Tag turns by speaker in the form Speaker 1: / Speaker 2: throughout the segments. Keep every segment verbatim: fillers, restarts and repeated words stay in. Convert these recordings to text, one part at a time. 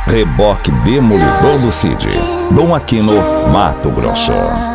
Speaker 1: Reboque Demolidor do Cid, Dom Aquino, Mato Grosso.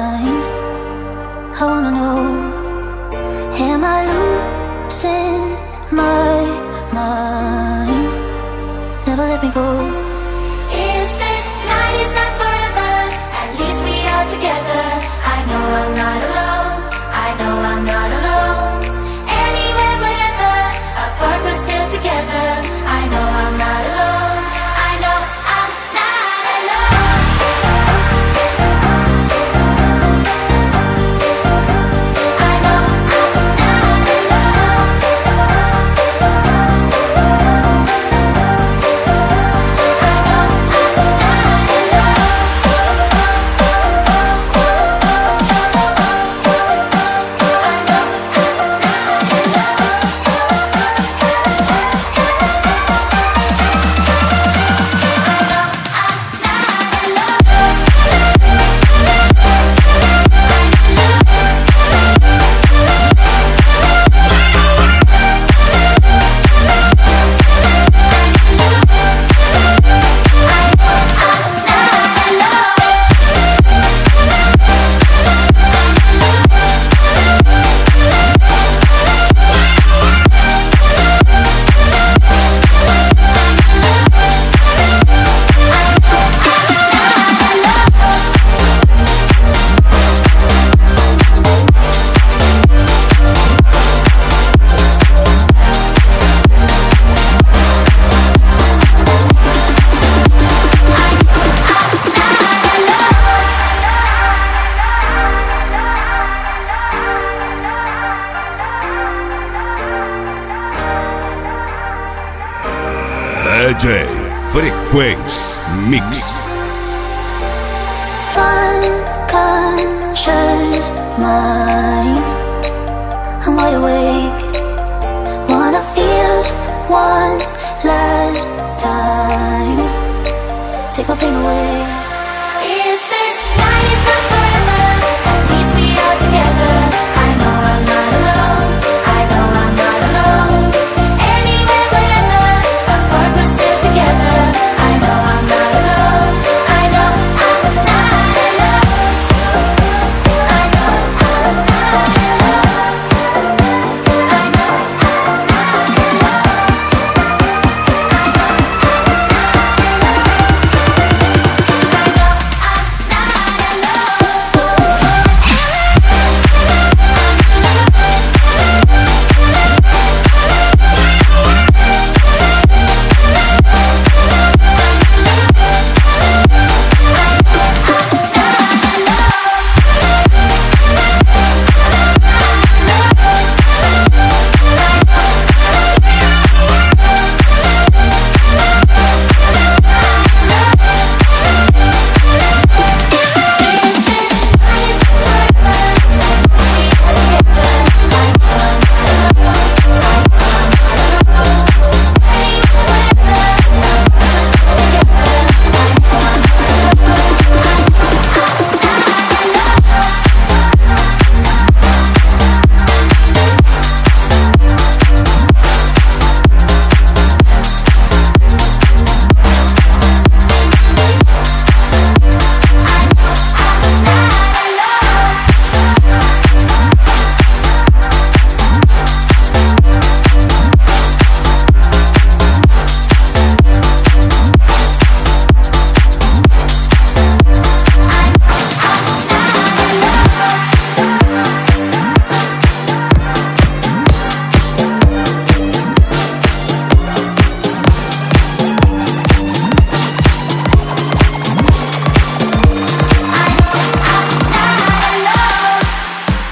Speaker 2: I wanna know, am I losing my mind? Never let me go. If this night is not forever, at least we are together. I know I'm not alone, I know I'm not alone. Anywhere, whenever, apart but still together. I know I'm not alone, I know I'm not alone. I know I'm not alone.
Speaker 3: D J Frequência Mix.
Speaker 2: Unconscious mind, I'm wide awake. Wanna feel one last time. Take my pain away.